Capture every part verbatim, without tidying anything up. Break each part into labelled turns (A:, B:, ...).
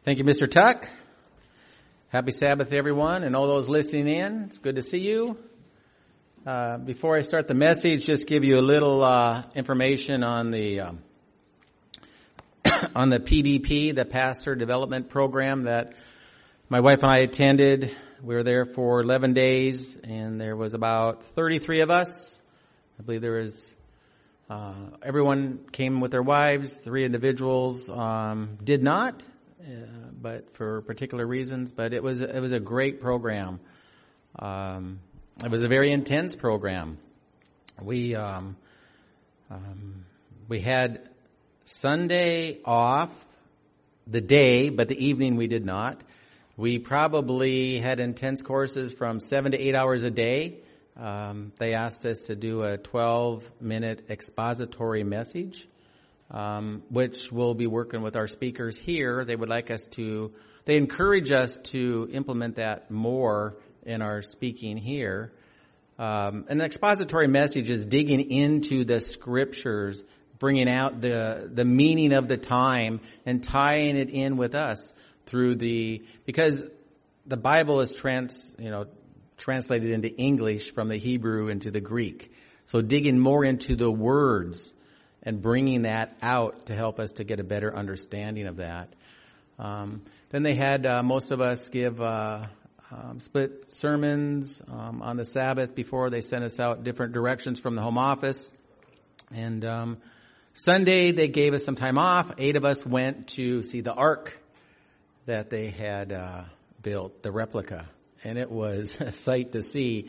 A: Thank you, Mister Tuck. Happy Sabbath, everyone, and all those listening in. It's good to see you. Uh, before I start the message, just give you a little uh, information on the um, on the P D P, the Pastor Development Program that my wife and I attended. We were there for eleven days, and there was about thirty-three of us. I believe there was uh, everyone came with their wives. Three individuals um, did not. Uh, but for particular reasons. But it was it was a great program. Um, it was a very intense program. We um, um, we had Sunday off, the day, but the evening we did not. We probably had intense courses from seven to eight hours a day. Um, they asked us to do a twelve-minute expository message. Um, which we'll be working with our speakers here. They would like us to, they encourage us to implement that more in our speaking here. Um, an expository message is digging into the scriptures, bringing out the, the meaning of the time and tying it in with us through the, because the Bible is trans, you know, translated into English from the Hebrew into the Greek. So digging more into the words and bringing that out to help us to get a better understanding of that. Um, then they had uh, most of us give uh, um, split sermons um, on the Sabbath before they sent us out different directions from the home office. And um, Sunday they gave us some time off. Eight of us went to see the ark that they had uh, built, the replica. And it was a sight to see.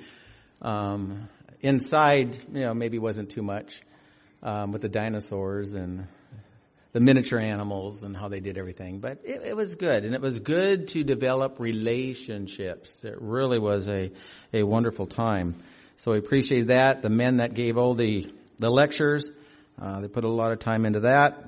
A: Um, inside, you know, maybe wasn't too much. Um, with the dinosaurs and the miniature animals and how they did everything. But it, it was good. And it was good to develop relationships. It really was a, a wonderful time. So we appreciate that. The men that gave all the, the lectures, uh, they put a lot of time into that.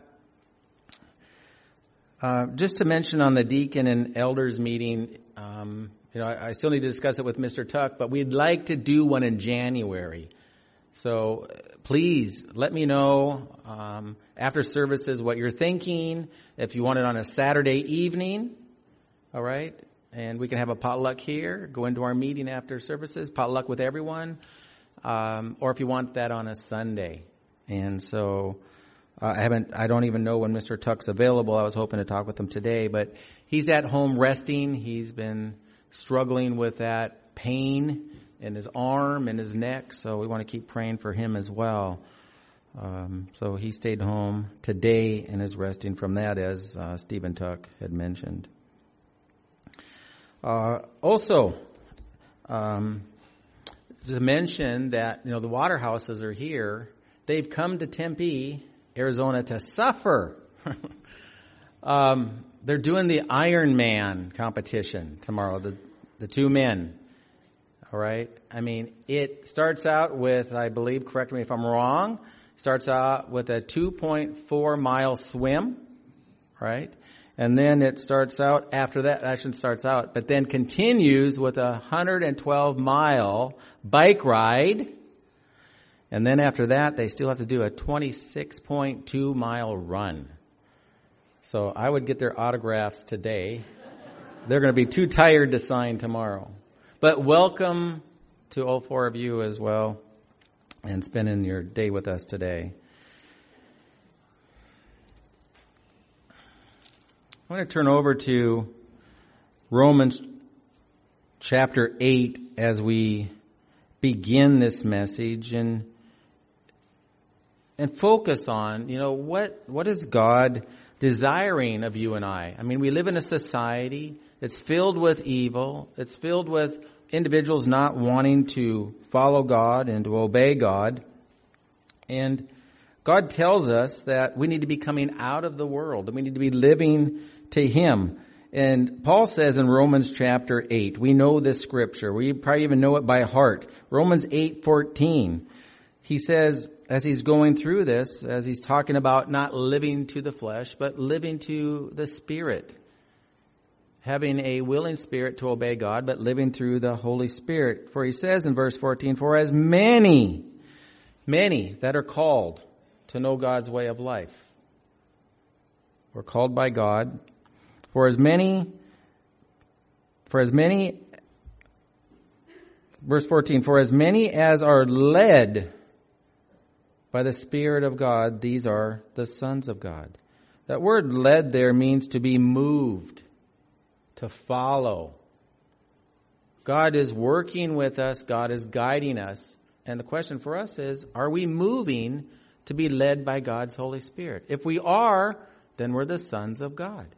A: Uh, just to mention on the deacon and elders meeting, um, you know, I, I still need to discuss it with Mister Tuck, but we'd like to do one in January. So please let me know um, after services what you're thinking. If you want it on a Saturday evening, all right, and we can have a potluck here. Go into our meeting after services, potluck with everyone, um, or if you want that on a Sunday. And so uh, I haven't, I don't even know when Mister Tuck's available. I was hoping to talk with him today, but he's at home resting. He's been struggling with that pain in his arm and his neck, so we want to keep praying for him as well. Um, so he stayed home today and is resting from that, as uh, Stephen Tuck had mentioned. Uh, also, um, to mention that, you know, the Waterhouses are here. They've come to Tempe, Arizona, to suffer. um, they're doing the Ironman competition tomorrow. The the two men. All right. I mean, it starts out with, I believe, correct me if I'm wrong, starts out with a two point four mile swim, right? And then it starts out after that, actually starts out, but then continues with a one hundred twelve mile bike ride. And then after that, they still have to do a twenty-six point two mile run. So I would get their autographs today. They're going to be too tired to sign tomorrow. But welcome to all four of you as well and spending your day with us today. I want to turn over to Romans chapter eight as we begin this message and and focus on, you know, what what is God desiring of you and I? I mean, we live in a society that's filled with evil. It's filled with individuals not wanting to follow God and to obey God. And God tells us that we need to be coming out of the world, that we need to be living to Him. And Paul says in Romans chapter eight, we know this scripture. We probably even know it by heart. Romans eight fourteen. He says, as he's going through this, as he's talking about not living to the flesh, but living to the Spirit. Having a willing spirit to obey God, but living through the Holy Spirit. For he says in verse fourteen, for as many, many that are called to know God's way of life. We're called by God. For as many, for as many, verse fourteen, for as many as are led by the Spirit of God, these are the sons of God. That word led there means to be moved, to follow. God is working with us. God is guiding us. And the question for us is, are we moving to be led by God's Holy Spirit? If we are, then we're the sons of God.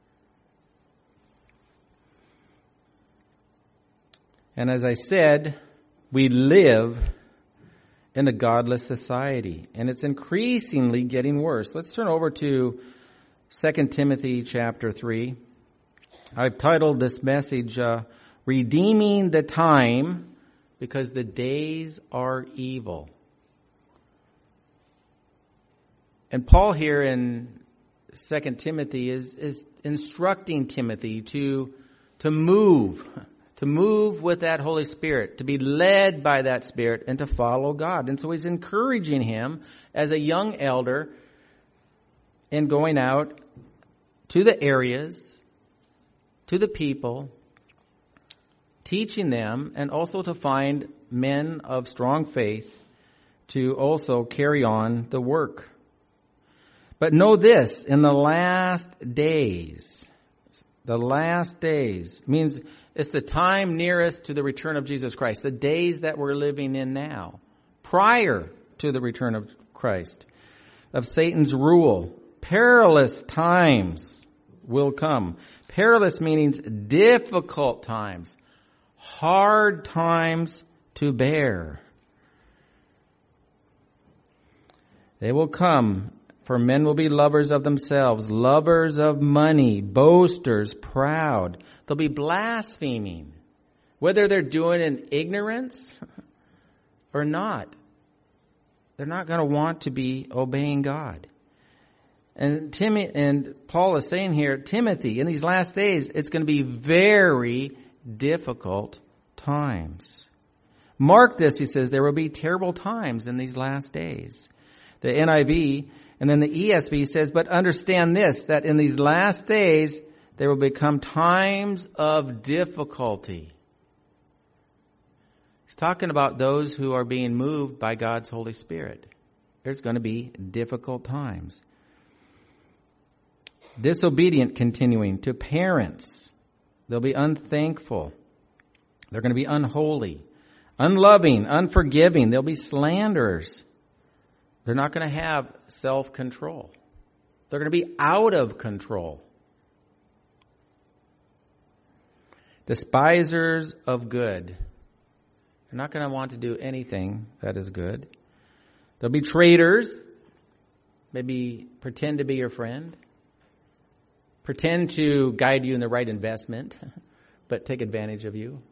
A: And as I said, we live in a godless society, and it's increasingly getting worse. Let's turn over to Second Timothy chapter three. I've titled this message, uh, Redeeming the Time, because the days are evil. And Paul here in Second Timothy is, is instructing Timothy to, to move, to move with that Holy Spirit, to be led by that Spirit, and to follow God. And so he's encouraging him as a young elder in going out to the areas, to the people, teaching them, and also to find men of strong faith to also carry on the work. But know this, in the last days, the last days means it's the time nearest to the return of Jesus Christ, the days that we're living in now, prior to the return of Christ, of Satan's rule. Perilous times will come. Perilous means difficult times. Hard times to bear. They will come, for men will be lovers of themselves, lovers of money, boasters, proud. They'll be blaspheming, whether they're doing it in ignorance or not. They're not going to want to be obeying God. And Tim and Paul is saying here, Timothy, in these last days, it's going to be very difficult times. Mark this, he says, there will be terrible times in these last days. The N I V and then the E S V says, but understand this, that in these last days there will become times of difficulty. He's talking about those who are being moved by God's Holy Spirit. There's going to be difficult times. Disobedient continuing to parents. They'll be unthankful. They're going to be unholy, unloving, unforgiving. They'll be slanderers. They're not going to have self-control. They're going to be out of control. Despisers of good. They're not going to want to do anything that is good. They'll be traitors. Maybe pretend to be your friend. Pretend to guide you in the right investment, but take advantage of you.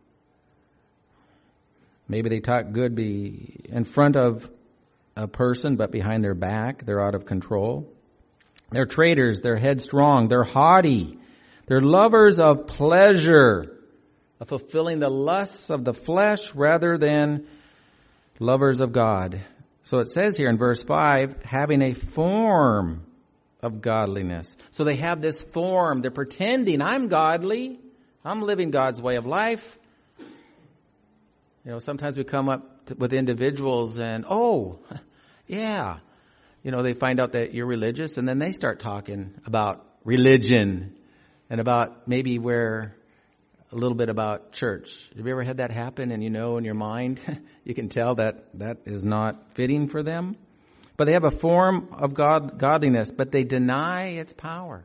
A: Maybe they talk good be in front of a person, but behind their back, they're out of control. They're traitors, they're headstrong, they're haughty. They're lovers of pleasure, of fulfilling the lusts of the flesh rather than lovers of God. So it says here in verse five, having a form of godliness. So they have this form. They're pretending, I'm godly. I'm living God's way of life. You know, sometimes we come up to, with individuals and, oh, yeah. You know, they find out that you're religious and then they start talking about religion and about maybe where a little bit about church. Have you ever had that happen and you know in your mind, you can tell that that is not fitting for them? But they have a form of God, godliness, but they deny its power.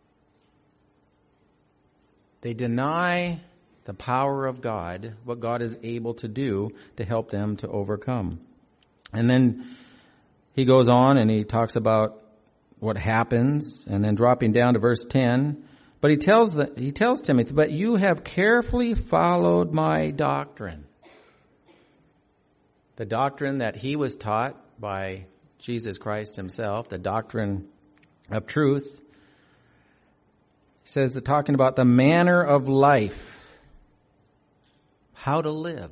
A: They deny the power of God, what God is able to do to help them to overcome. And then he goes on and he talks about what happens, and then dropping down to verse ten. But he tells the, he tells Timothy, but you have carefully followed my doctrine. The doctrine that he was taught by Jesus Christ himself, the doctrine of truth. He says, they're talking about the manner of life, how to live.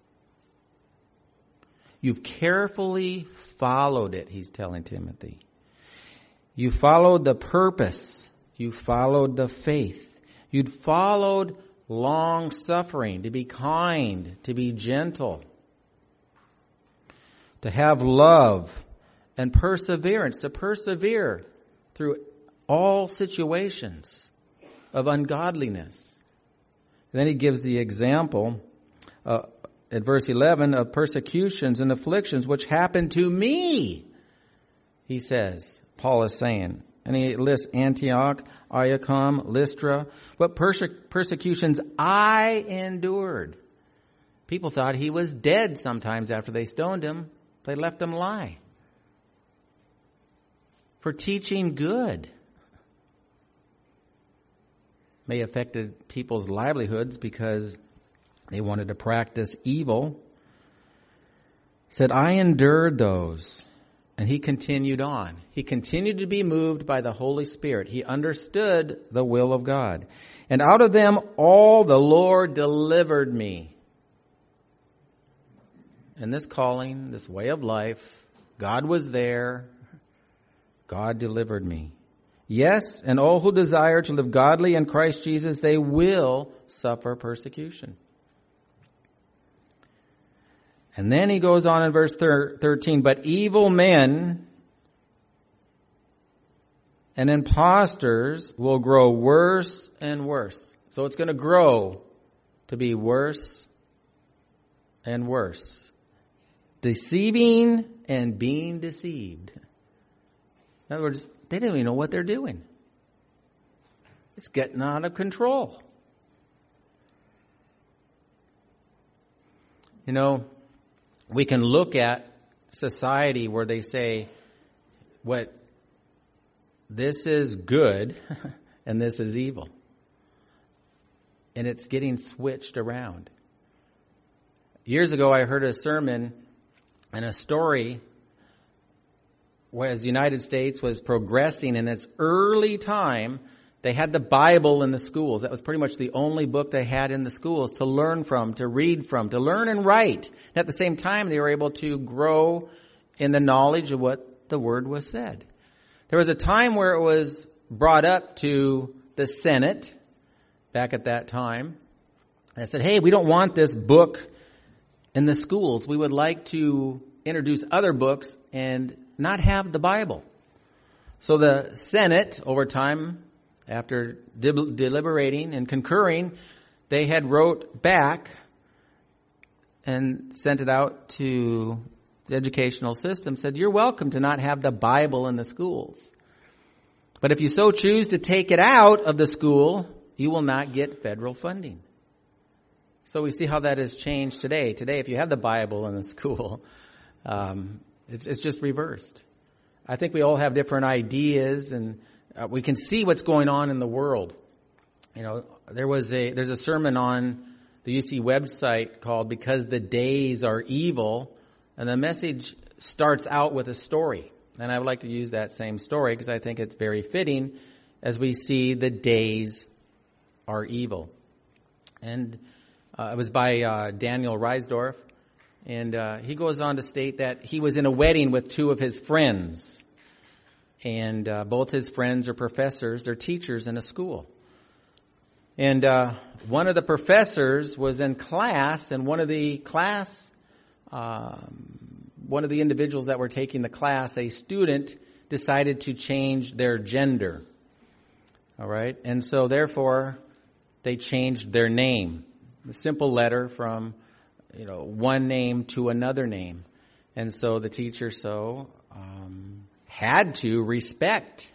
A: You've carefully followed it, he's telling Timothy. You followed the purpose. You followed the faith. You'd followed long suffering, to be kind, to be gentle, to have love and perseverance, to persevere through all situations of ungodliness. And then he gives the example uh, at verse eleven of persecutions and afflictions which happened to me, he says, Paul is saying. And he lists Antioch, Iconium, Lystra, what perse- persecutions I endured. People thought he was dead sometimes after they stoned him. They left him lie. For teaching good. May have affected people's livelihoods because they wanted to practice evil. He said, I endured those. And he continued on. He continued to be moved by the Holy Spirit. He understood the will of God. And out of them all the Lord delivered me. And this calling, this way of life, God was there. God delivered me. Yes, and all who desire to live godly in Christ Jesus, they will suffer persecution. And then he goes on in verse thirteen, but evil men and impostors will grow worse and worse. So it's going to grow to be worse and worse. Deceiving and being deceived. In other words, they don't even know what they're doing. It's getting out of control. You know, we can look at society where they say, what this is good and this is evil. And it's getting switched around. Years ago, I heard a sermon and a story whereas the United States was progressing in its early time. They had the Bible in the schools. That was pretty much the only book they had in the schools to learn from, to read from, to learn and write. And at the same time, they were able to grow in the knowledge of what the Word was said. There was a time where it was brought up to the Senate back at that time. They said, hey, we don't want this book in the schools. We would like to introduce other books and not have the Bible. So the Senate, over time, after deliberating and concurring, they had wrote back and sent it out to the educational system, said, you're welcome to not have the Bible in the schools. But if you so choose to take it out of the school, you will not get federal funding. So we see how that has changed today. Today, if you have the Bible in the school, um, it's, it's just reversed. I think we all have different ideas, and uh, we can see what's going on in the world. You know, there was a there's a sermon on the U C website called "Because the Days Are Evil," and the message starts out with a story. And I would like to use that same story because I think it's very fitting as we see the days are evil. And uh, it was by uh, Daniel Reisdorf. And uh, he goes on to state that he was in a wedding with two of his friends. And uh, both his friends are professors. They're teachers in a school. And uh, one of the professors was in class, and one of the class, um, one of the individuals that were taking the class, a student, decided to change their gender. All right? And so, therefore, they changed their name. A simple letter from, you know, one name to another name. And so the teacher so um, had to respect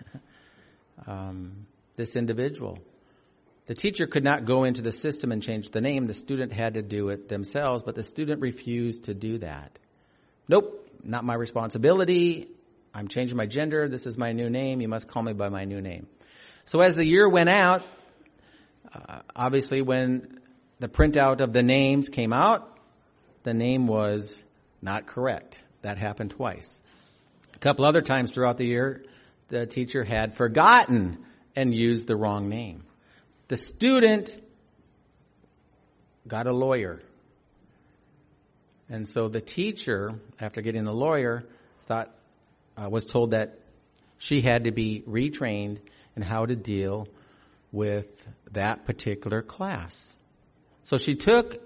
A: um, this individual. The teacher could not go into the system and change the name. The student had to do it themselves, but the student refused to do that. Nope, not my responsibility. I'm changing my gender. This is my new name. You must call me by my new name. So as the year went out, uh, obviously when the printout of the names came out, the name was not correct. That happened twice. A couple other times throughout the year, the teacher had forgotten and used the wrong name. The student got a lawyer. And so the teacher, after getting the lawyer, thought uh, was told that she had to be retrained and how to deal with that particular class. So she took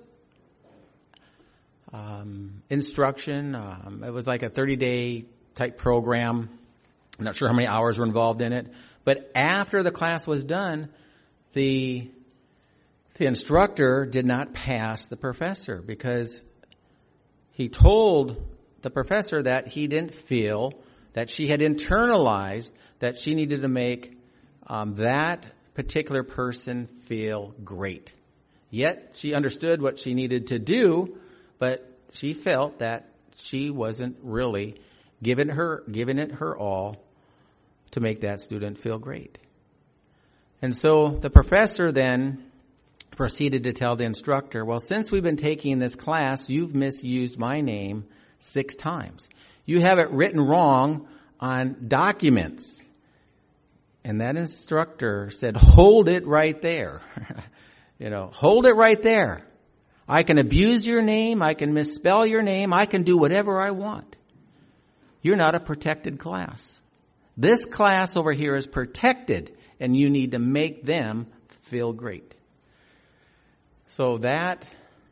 A: um, instruction. Um, it was like a thirty-day type program. I'm not sure how many hours were involved in it. But after the class was done, the the instructor did not pass the professor because he told the professor that he didn't feel that she had internalized that she needed to make um, that particular person feel great. Yet she understood what she needed to do, but she felt that she wasn't really giving her giving it her all to make that student feel great. And so the professor then proceeded to tell the instructor, well, since we've been taking this class, you've misused my name six times. You have it written wrong on documents. And that instructor said, hold it right there. You know, hold it right there. I can abuse your name. I can misspell your name. I can do whatever I want. You're not a protected class. This class over here is protected, and you need to make them feel great. So that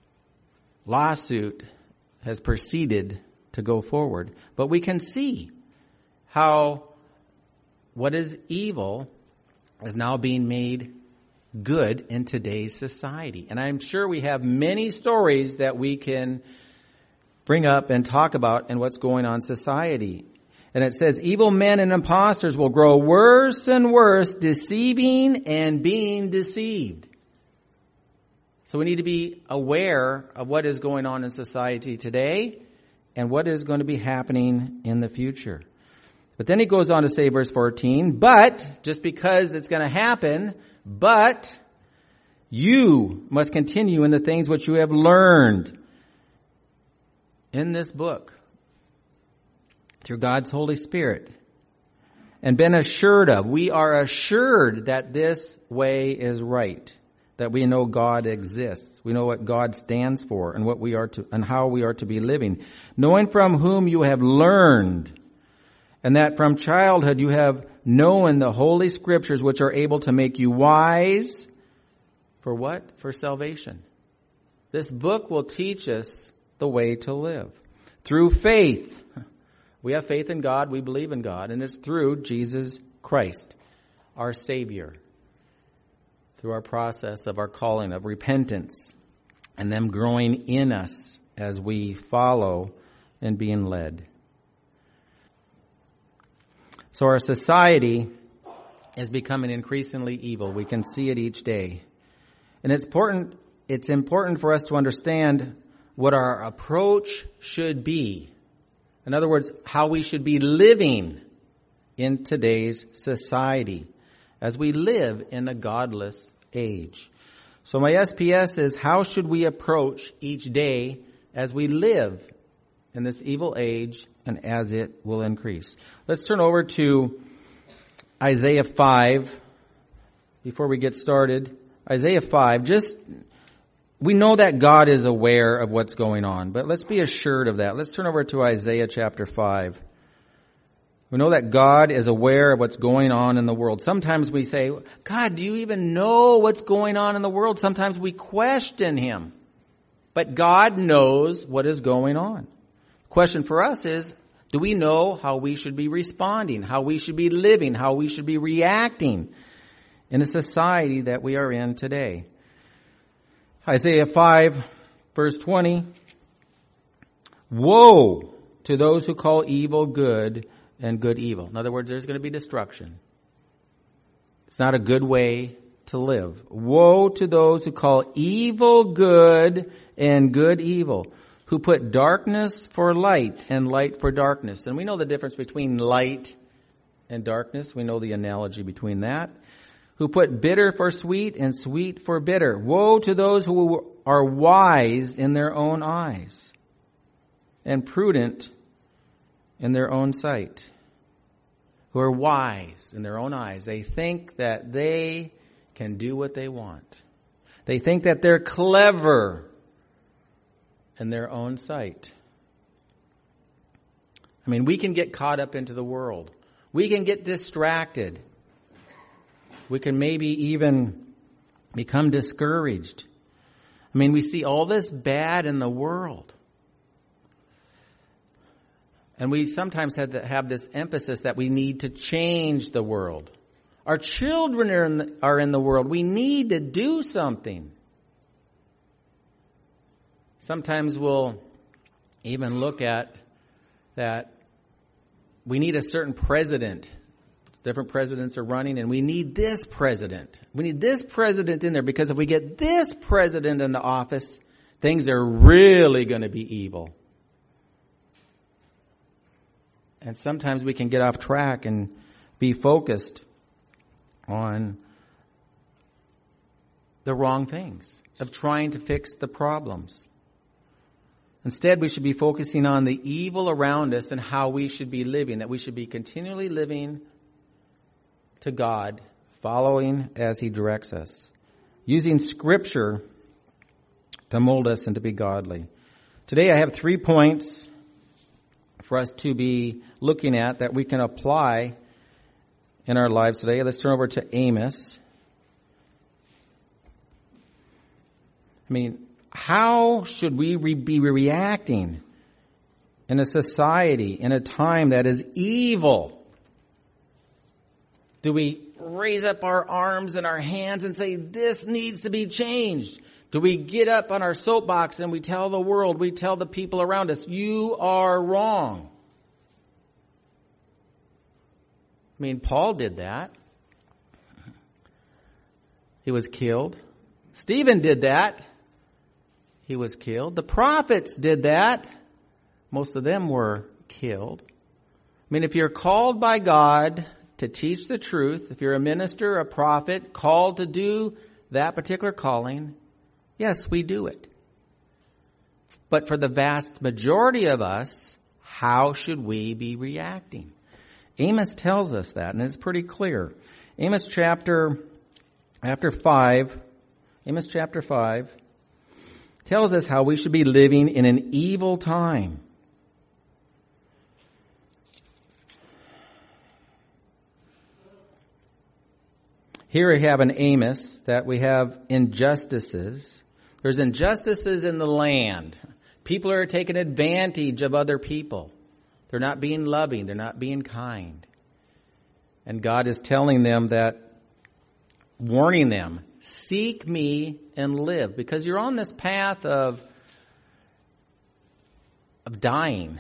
A: lawsuit has proceeded to go forward. But we can see how what is evil is now being made good in today's society. And I'm sure we have many stories that we can bring up and talk about in what's going on in society. And it says, evil men and impostors will grow worse and worse, deceiving and being deceived. So we need to be aware of what is going on in society today and what is going to be happening in the future. But then he goes on to say, verse fourteen, but, just because it's going to happen, but you must continue in the things which you have learned in this book through God's Holy Spirit and been assured of. We are assured that this way is right, that we know God exists. We know what God stands for and what we are to, and how we are to be living. Knowing from whom you have learned, and that from childhood you have known the Holy Scriptures, which are able to make you wise. For what? For salvation. This book will teach us the way to live. Through faith. We have faith in God. We believe in God. And it's through Jesus Christ, our Savior. Through our process of our calling, of repentance, and them growing in us as we follow and being led. So our society is becoming increasingly evil. We can see it each day. And it's important, it's important for us to understand what our approach should be. In other words, how we should be living in today's society as we live in a godless age. So my S P S is, how should we approach each day as we live in this evil age and as it will increase? Let's turn over to Isaiah five before we get started. Isaiah five, just, we know that God is aware of what's going on, but let's be assured of that. Let's turn over to Isaiah chapter five. We know that God is aware of what's going on in the world. Sometimes we say, God, do you even know what's going on in the world? Sometimes we question Him. But God knows what is going on. The question for us is, do we know how we should be responding, how we should be living, how we should be reacting in a society that we are in today? Isaiah five, verse twenty. Woe to those who call evil good and good evil. In other words, there's going to be destruction. It's not a good way to live. Woe to those who call evil good and good evil, who put darkness for light and light for darkness. And we know the difference between light and darkness. We know the analogy between that. Who put bitter for sweet and sweet for bitter. Woe to those who are wise in their own eyes and prudent in their own sight, who are wise in their own eyes. They think that they can do what they want. They think that they're clever in their own sight. I mean, we can get caught up into the world. We can get distracted. We can maybe even become discouraged. I mean, we see all this bad in the world. And we sometimes have to have this emphasis that we need to change the world. Our children are in the, are in the world. We need to do something. Sometimes we'll even look at that we need a certain president. Different presidents are running, and we need this president. We need this president in there, because if we get this president in the office, things are really going to be evil. And sometimes we can get off track and be focused on the wrong things, of trying to fix the problems. Instead, we should be focusing on the evil around us and how we should be living, that we should be continually living to God, following as He directs us, using Scripture to mold us and to be godly. Today I have three points for us to be looking at that we can apply in our lives today. Let's turn over to Amos. I mean, how should we re- be reacting in a society, in a time that is evil? Do we raise up our arms and our hands and say, this needs to be changed? Do we get up on our soapbox and we tell the world, we tell the people around us, you are wrong? I mean, Paul did that. He was killed. Stephen did that. He was killed. The prophets did that. Most of them were killed. I mean, if you're called by God to teach the truth, if you're a minister, a prophet, called to do that particular calling, yes, we do it. But for the vast majority of us, how should we be reacting? Amos tells us that, and it's pretty clear. Amos chapter, after five, Amos chapter five, tells us how we should be living in an evil time. Here we have an Amos that we have injustices. There's injustices in the land. People are taking advantage of other people. They're not being loving. They're not being kind. And God is telling them that, warning them, seek me and live, because you're on this path of, of dying.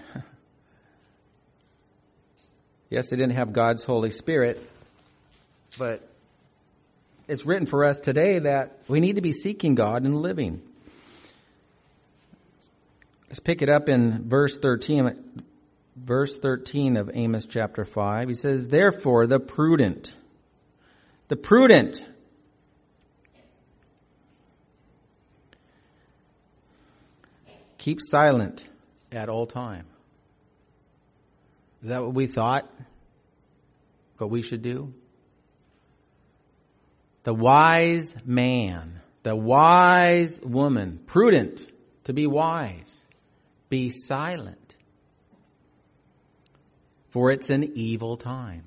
A: Yes, they didn't have God's Holy Spirit, but it's written for us today that we need to be seeking God and living. Let's pick it up in verse thirteen. Verse thirteen of Amos chapter five. He says, therefore the prudent, the prudent, keep silent at all time. Is that what we thought? What we should do? The wise man, the wise woman, prudent, to be wise, be silent, for it's an evil time.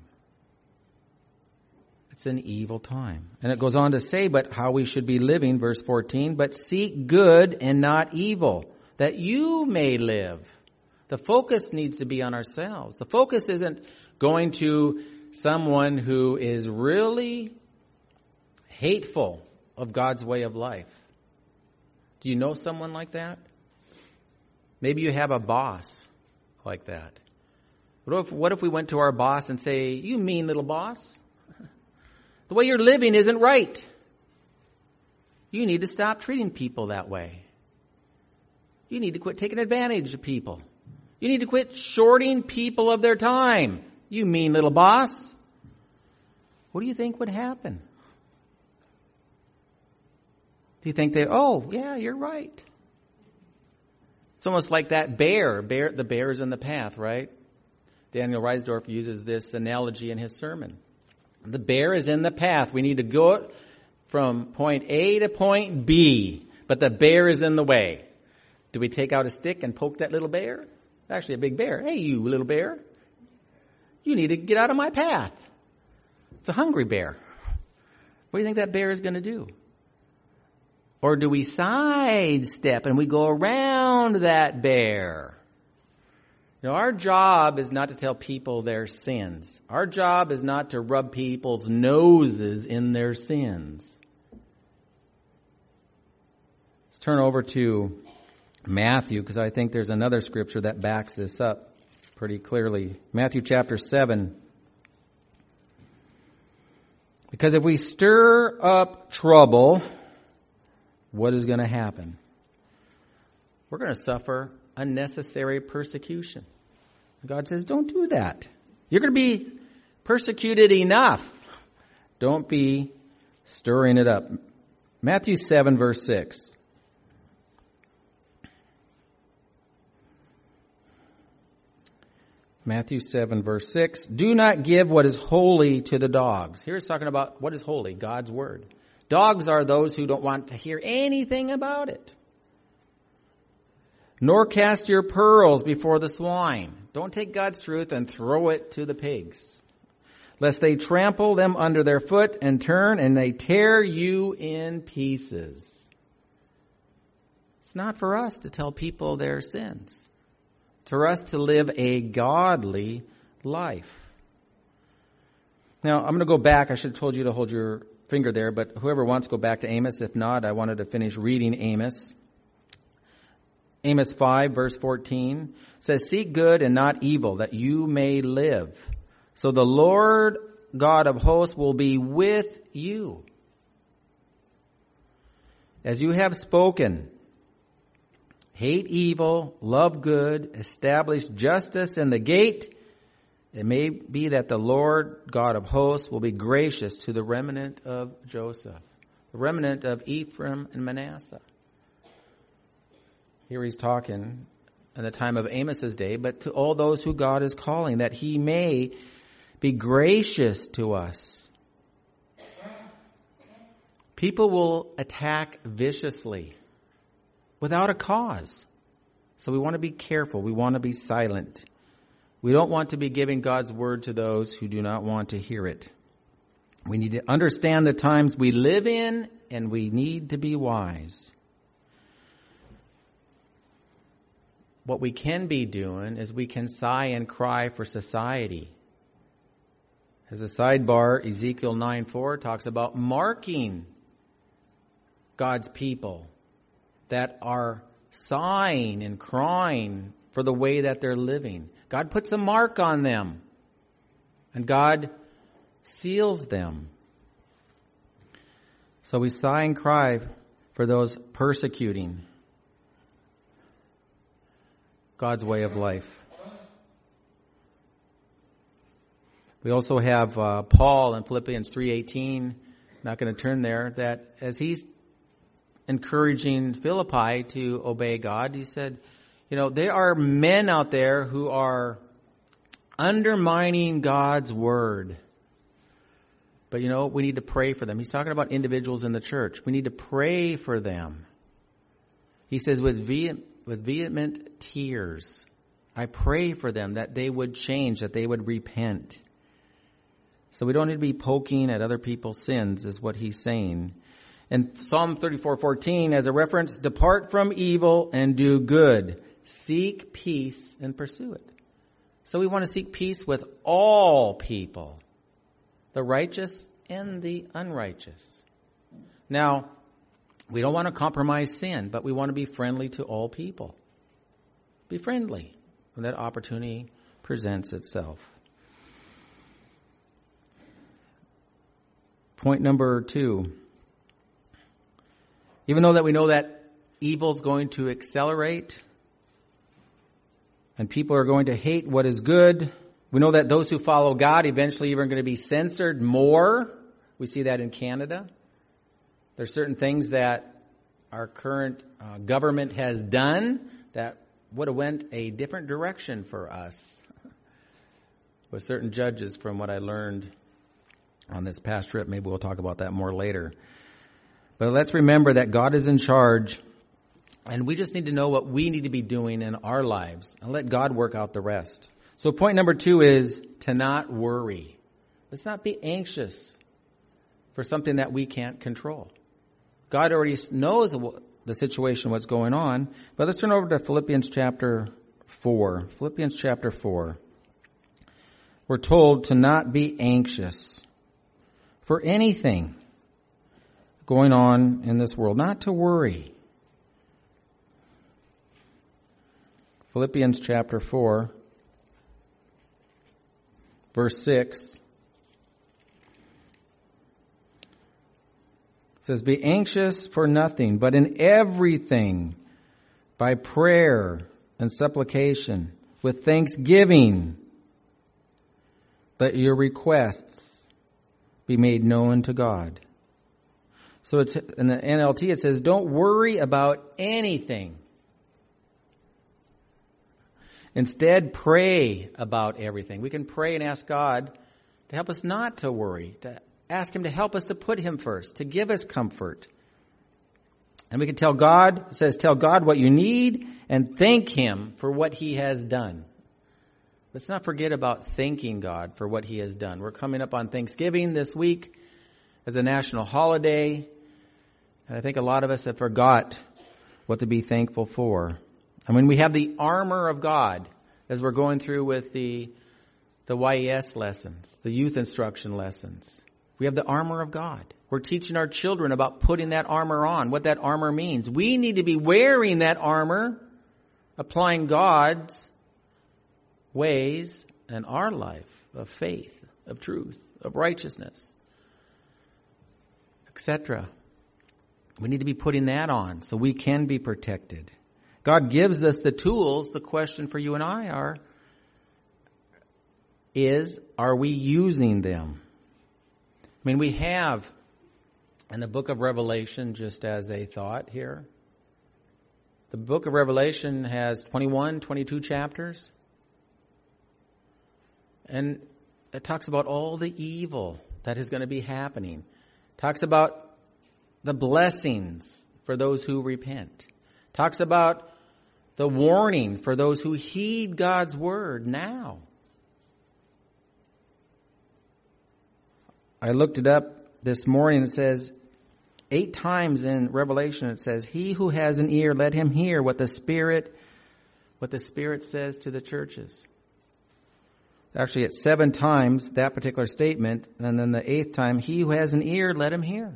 A: It's an evil time. And it goes on to say, but how we should be living, verse fourteen, but seek good and not evil, that you may live. The focus needs to be on ourselves. The focus isn't going to someone who is really hateful of God's way of life. Do you know someone like that? Maybe you have a boss like that. What if, what if we went to our boss and say, you mean little boss? The way you're living isn't right. You need to stop treating people that way. You need to quit taking advantage of people. You need to quit shorting people of their time. You mean little boss. What do you think would happen? Do you think they, oh, yeah, you're right. It's almost like that bear, bear, the bear's in the path, right? Daniel Reisdorf uses this analogy in his sermon. The bear is in the path. We need to go from point A to point B, but the bear is in the way. Do we take out a stick and poke that little bear? Actually, a big bear. Hey, you little bear. You need to get out of my path. It's a hungry bear. What do you think that bear is going to do? Or do we sidestep and we go around that bear? You know, our job is not to tell people their sins. Our job is not to rub people's noses in their sins. Let's turn over to Matthew, because I think there's another scripture that backs this up pretty clearly. Matthew chapter seven. Because if we stir up trouble, what is going to happen? We're going to suffer unnecessary persecution. God says, don't do that. You're going to be persecuted enough. Don't be stirring it up. Matthew seven, verse six. Matthew seven, verse six. Do not give what is holy to the dogs. Here it's talking about what is holy, God's word. Dogs are those who don't want to hear anything about it. Nor cast your pearls before the swine. Don't take God's truth and throw it to the pigs, lest they trample them under their foot and turn and they tear you in pieces. It's not for us to tell people their sins. It's for us to live a godly life. Now, I'm going to go back. I should have told you to hold your finger there, but whoever wants, go back to Amos. If not, I wanted to finish reading Amos. Amos five, verse fourteen says, seek good and not evil, that you may live. So the Lord God of hosts will be with you. As you have spoken, hate evil, love good, establish justice in the gate. It may be that the Lord God of hosts will be gracious to the remnant of Joseph, the remnant of Ephraim and Manasseh. Here he's talking in the time of Amos's day, but to all those who God is calling, that he may be gracious to us. People will attack viciously without a cause. So we want to be careful. We want to be silent. We don't want to be giving God's word to those who do not want to hear it. We need to understand the times we live in, and we need to be wise. What we can be doing is we can sigh and cry for society. As a sidebar, Ezekiel nine four talks about marking God's people that are sighing and crying for the way that they're living. God puts a mark on them, and God seals them. So we sigh and cry for those persecuting God's way of life. We also have uh, Paul in Philippians three eighteen, not going to turn there, that as he's encouraging Philippi to obey God, he said, you know, there are men out there who are undermining God's word. But, you know, we need to pray for them. He's talking about individuals in the church. We need to pray for them. He says, with vehement, with vehement tears, I pray for them that they would change, that they would repent. So we don't need to be poking at other people's sins, is what he's saying. And Psalm thirty-four fourteen, as a reference, depart from evil and do good. Seek peace and pursue it. So we want to seek peace with all people, the righteous and the unrighteous. Now, we don't want to compromise sin, but we want to be friendly to all people. Be friendly when that opportunity presents itself. Point number two. Even though that we know that evil is going to accelerate and people are going to hate what is good, we know that those who follow God eventually are going to be censored more. We see that in Canada. There's certain things that our current uh, government has done that would have went a different direction for us with certain judges, from what I learned on this past trip. Maybe we'll talk about that more later. But let's remember that God is in charge, and we just need to know what we need to be doing in our lives and let God work out the rest. So point number two is to not worry. Let's not be anxious. for something that we can't control. God already knows the situation, what's going on. But let's turn over to Philippians chapter four. Philippians chapter four. We're told to not be anxious for anything going on in this world, not to worry. Philippians chapter four, verse six. It says, be anxious for nothing, but in everything, by prayer and supplication, with thanksgiving, let your requests be made known to God. So it's, in the N L T it says, don't worry about anything. Instead, pray about everything. We can pray and ask God to help us not to worry, to ask Him to help us to put Him first, to give us comfort. And we can tell God, it says, tell God what you need and thank Him for what He has done. Let's not forget about thanking God for what He has done. We're coming up on Thanksgiving this week as a national holiday. And I think a lot of us have forgot what to be thankful for. And when we have the armor of God, as we're going through with the, the Y E S lessons, the youth instruction lessons, we have the armor of God. We're teaching our children about putting that armor on, what that armor means. We need to be wearing that armor, applying God's ways in our life of faith, of truth, of righteousness, et cetera. We need to be putting that on so we can be protected. God gives us the tools. The question for you and I are, is, are we using them? I mean, we have in the book of Revelation, just as a thought here, the book of Revelation has twenty-one, twenty-two chapters. And it talks about all the evil that is going to be happening. It talks about the blessings for those who repent. It talks about the warning for those who heed God's word now. I looked it up this morning. It says, eight times in Revelation, it says, he who has an ear, let him hear what the Spirit, what the Spirit says to the churches. Actually, it's seven times that particular statement. And then the eighth time, he who has an ear, let him hear.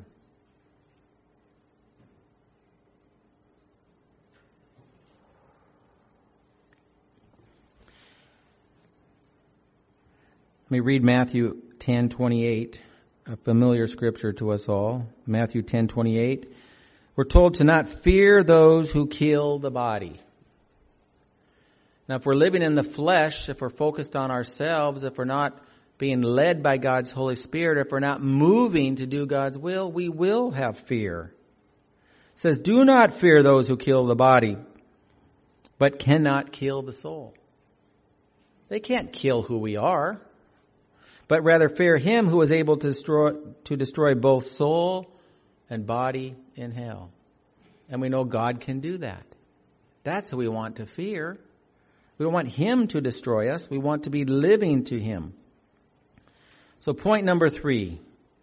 A: Let me read Matthew ten twenty-eight, a familiar scripture to us all. Matthew ten twenty-eight. We're told to not fear those who kill the body. Now, if we're living in the flesh, if we're focused on ourselves, if we're not being led by God's Holy Spirit, if we're not moving to do God's will, we will have fear. It says, do not fear those who kill the body, but cannot kill the soul. They can't kill who we are, but rather fear him who is able to destroy, to destroy both soul and body in hell. And we know God can do that. That's who we want to fear. We don't want him to destroy us. We want to be living to him. So point number three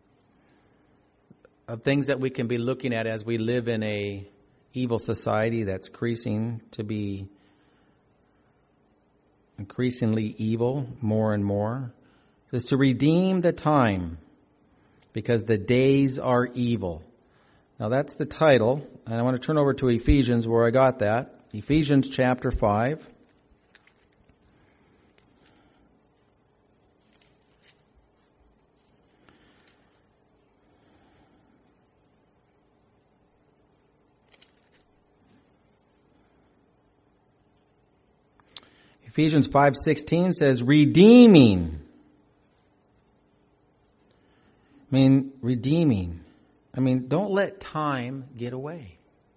A: of things that we can be looking at as we live in a evil society that's increasing to be increasingly evil more and more is to redeem the time because the days are evil. Now that's the title, and I want to turn over to Ephesians where I got that. Ephesians chapter five. Ephesians five sixteen says, redeeming. I mean, redeeming. I mean, don't let time get away.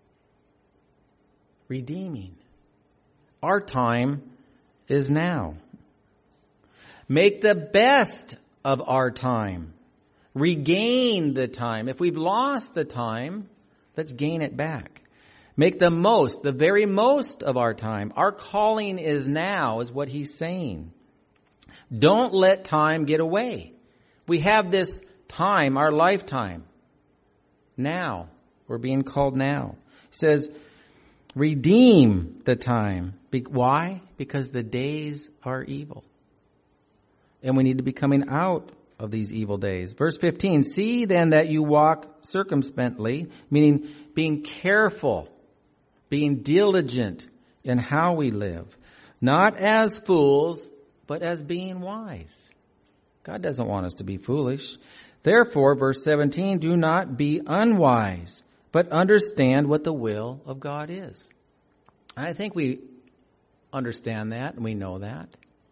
A: Redeeming. Our time is now. Make the best of our time. Regain the time. If we've lost the time, let's gain it back. Make the most, the very most of our time. Our calling is now, is what he's saying. Don't let time get away. We have this time, our lifetime. Now. We're being called now. He says, redeem the time. Be- why? Because the days are evil. And we need to be coming out of these evil days. Verse fifteen, see then that you walk circumspectly, meaning being careful, being diligent in how we live. Not as fools, but as being wise. God doesn't want us to be foolish. Therefore, verse seventeen, do not be unwise, but understand what the will of God is. I think we understand that and we know that.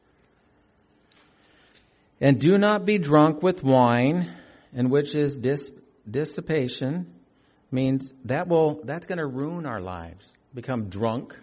A: And do not be drunk with wine, in which is dis- dissipation, means that will that's going to ruin our lives. Become drunk.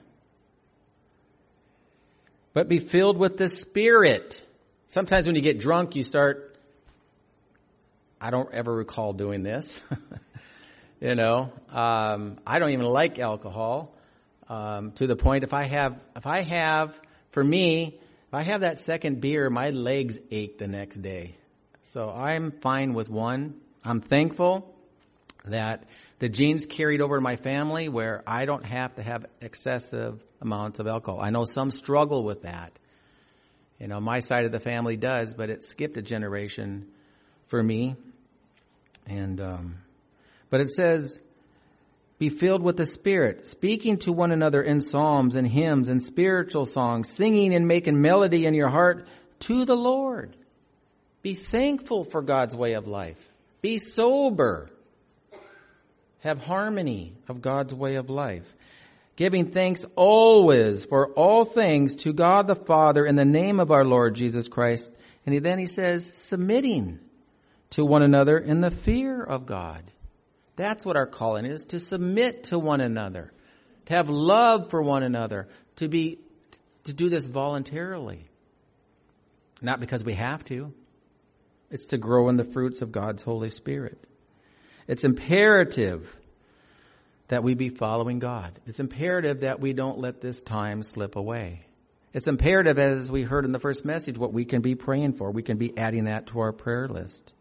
A: But be filled with the Spirit. Sometimes when you get drunk, you start, I don't ever recall doing this. you know, um, I don't even like alcohol. Um, to the point, if I have, if I have, for me, if I have that second beer, my legs ache the next day. So I'm fine with one. I'm thankful that the genes carried over to my family where I don't have to have excessive amounts of alcohol. I know some struggle with that. You know, my side of the family does, but it skipped a generation for me. And, um, but it says, be filled with the Spirit, speaking to one another in psalms and hymns and spiritual songs, singing and making melody in your heart to the Lord. Be thankful for God's way of life. Be sober. Have harmony of God's way of life. Giving thanks always for all things to God the Father in the name of our Lord Jesus Christ. And he, then he says, submitting to one another in the fear of God. That's what our calling is, to submit to one another, to have love for one another, to be, to do this voluntarily. Not because we have to. It's to grow in the fruits of God's Holy Spirit. It's imperative that we be following God. It's imperative that we don't let this time slip away. It's imperative, as we heard in the first message, what we can be praying for. We can be adding that to our prayer list.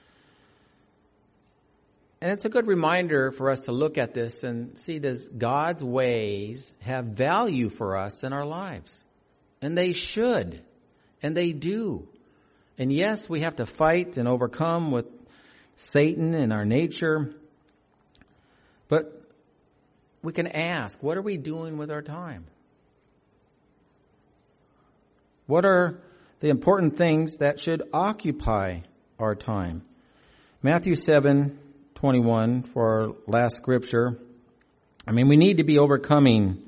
A: And it's a good reminder for us to look at this and see, does God's ways have value for us in our lives? And they should. And they do. And yes, we have to fight and overcome with Satan and our nature. But we can ask, what are we doing with our time? What are the important things that should occupy our time? Matthew seven twenty-one for our last scripture. I mean, we need to be overcoming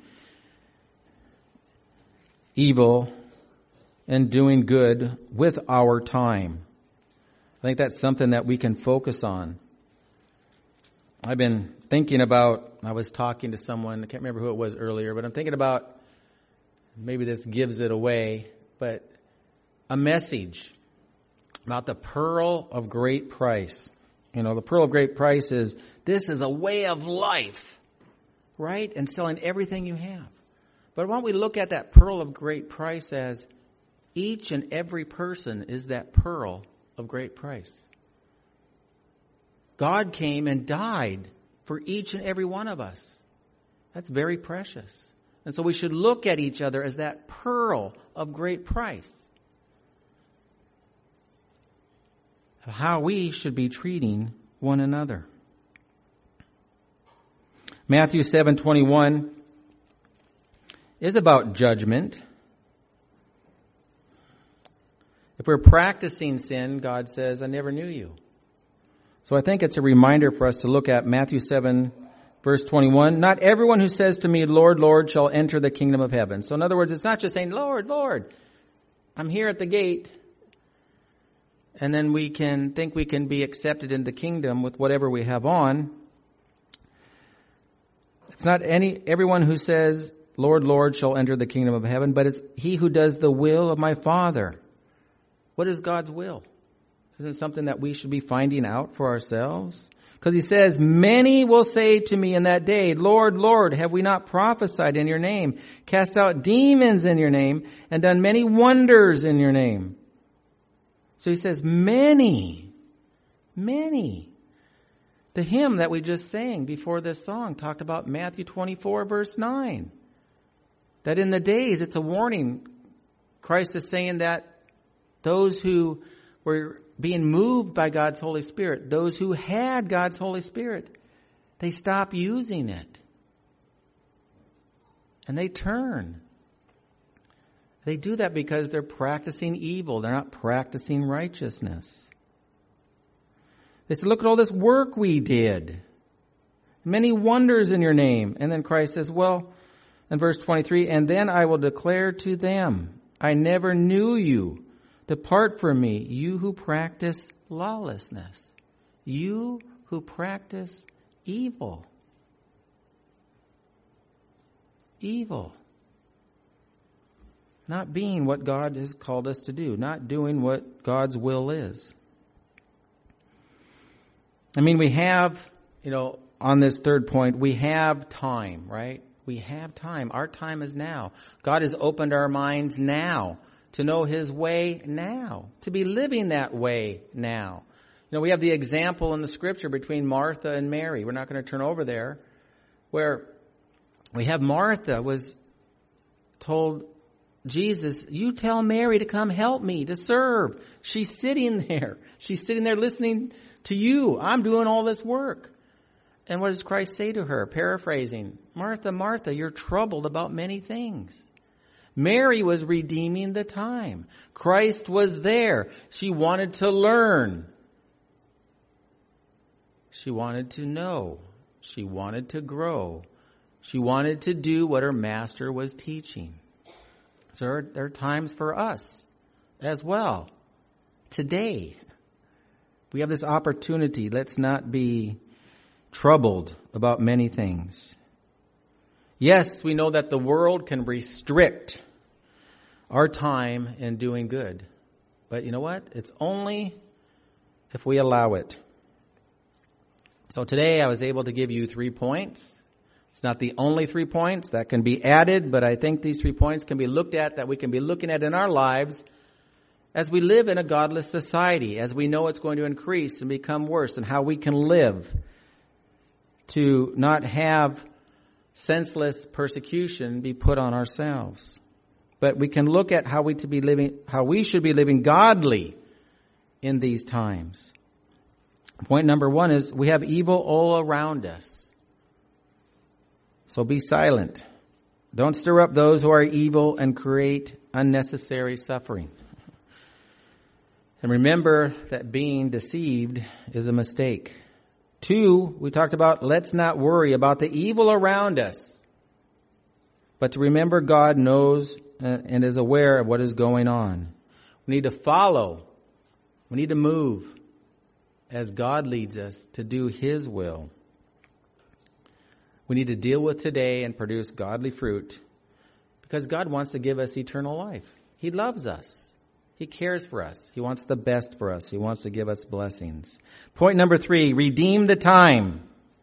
A: evil and doing good with our time. I think that's something that we can focus on. I've been thinking about, I was talking to someone, I can't remember who it was earlier, but I'm thinking about, maybe this gives it away, but a message about the pearl of great price. You know, the pearl of great price is, this is a way of life, right? And selling everything you have. But why don't we look at that pearl of great price as each and every person is that pearl of great price. God came and died for each and every one of us. That's very precious. And so we should look at each other as that pearl of great price. How we should be treating one another. Matthew seven twenty-one is about judgment. If we're practicing sin, God says, I never knew you. So I think it's a reminder for us to look at Matthew seven, verse twenty-one. Not everyone who says to me, Lord, Lord, shall enter the kingdom of heaven. So in other words, it's not just saying, Lord, Lord, I'm here at the gate. And then we can think we can be accepted in the kingdom with whatever we have on. It's not any everyone who says, Lord, Lord, shall enter the kingdom of heaven, but it's he who does the will of my Father. What is God's will? Isn't it something that we should be finding out for ourselves? Because he says, many will say to me in that day, Lord, Lord, have we not prophesied in your name, cast out demons in your name, and done many wonders in your name? So he says, many Many. The hymn that we just sang before this song talked about Matthew twenty-four, verse nine. That in the days, it's a warning. Christ is saying that those who were being moved by God's Holy Spirit, those who had God's Holy Spirit, they stop using it. And they turn. They do that because they're practicing evil. They're not practicing righteousness. They said, look at all this work we did. Many wonders in your name. And then Christ says, well, in verse twenty-three, and then I will declare to them, I never knew you. Depart from me, you who practice lawlessness. You who practice evil. Evil. Not being what God has called us to do. Not doing what God's will is. I mean, we have, you know, on this third point, we have time, right? We have time. Our time is now. God has opened our minds now to know His way now, to be living that way now. You know, we have the example in the Scripture between Martha and Mary. We're not going to turn over there, where we have Martha was told Jesus, you tell Mary to come help me, to serve. She's sitting there. She's sitting there listening to you. I'm doing all this work. And what does Christ say to her? Paraphrasing, Martha, Martha, you're troubled about many things. Mary was redeeming the time. Christ was there. She wanted to learn. She wanted to know. She wanted to grow. She wanted to do what her master was teaching. So there are, there are times for us as well. Today, we have this opportunity. Let's not be troubled about many things. Yes, we know that the world can restrict our time in doing good. But you know what? It's only if we allow it. So today I was able to give you three points. It's not the only three points that can be added, but I think these three points can be looked at, that we can be looking at in our lives as we live in a godless society, as we know it's going to increase and become worse, and how we can live to not have senseless persecution be put on ourselves. But we can look at how we to be living, how we should be living godly in these times. Point number one is we have evil all around us. So be silent. Don't stir up those who are evil and create unnecessary suffering. And remember that being deceived is a mistake. Two, we talked about let's not worry about the evil around us, but to remember God knows and is aware of what is going on. We need to follow. We need to move as God leads us to do His will. We need to deal with today and produce godly fruit because God wants to give us eternal life. He loves us. He cares for us. He wants the best for us. He wants to give us blessings. Point number three, redeem the time.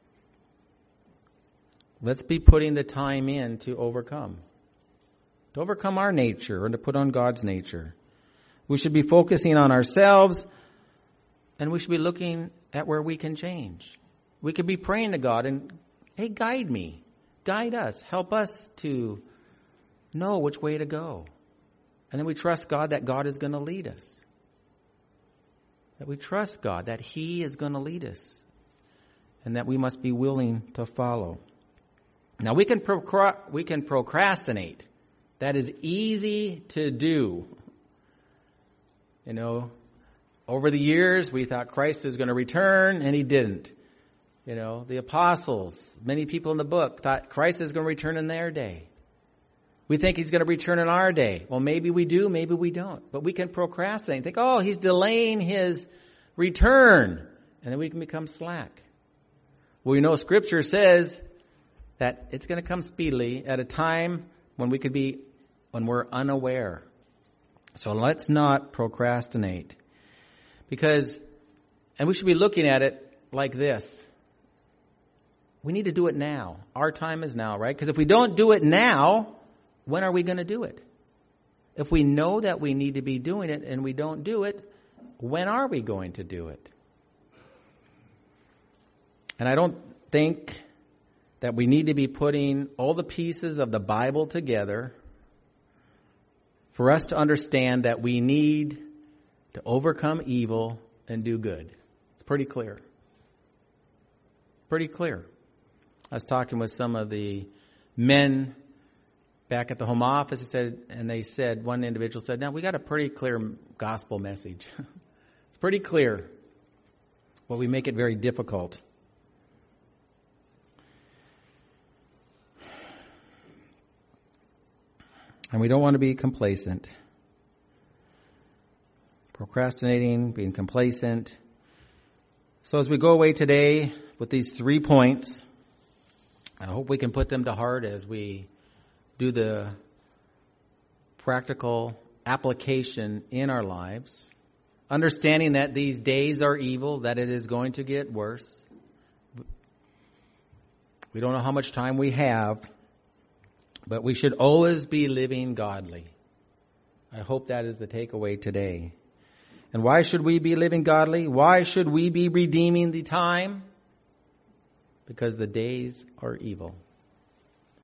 A: Let's be putting the time in to overcome. To overcome our nature and to put on God's nature. We should be focusing on ourselves, and we should be looking at where we can change. We could be praying to God and, hey, guide me. Guide us. Help us to know which way to go. And then we trust God that God is going to lead us. That we trust God that He is going to lead us. And that we must be willing to follow. Now we can procra- we can procrastinate. That is easy to do. You know, over the years we thought Christ is going to return and He didn't. You know, the apostles, many people in the book thought Christ is going to return in their day. We think He's going to return in our day. Well, maybe we do, maybe we don't. But we can procrastinate and think, oh, He's delaying His return. And then we can become slack. Well, you know, Scripture says that it's going to come speedily at a time when we could be, when we're unaware. So let's not procrastinate. Because, and we should be looking at it like this. We need to do it now. Our time is now, right? Because if we don't do it now, when are we going to do it? If we know that we need to be doing it and we don't do it, when are we going to do it? And I don't think that we need to be putting all the pieces of the Bible together for us to understand that we need to overcome evil and do good. It's pretty clear. Pretty clear. I was talking with some of the men back at the home office, and said, and they said, one individual said, "Now we got a pretty clear gospel message. It's pretty clear, but we make it very difficult." And we don't want to be complacent. Procrastinating, being complacent. So as we go away today with these three points, I hope we can put them to heart as we do the practical application in our lives. Understanding that these days are evil, that it is going to get worse. We don't know how much time we have, but we should always be living godly. I hope that is the takeaway today. And why should we be living godly? Why should we be redeeming the time? Because the days are evil.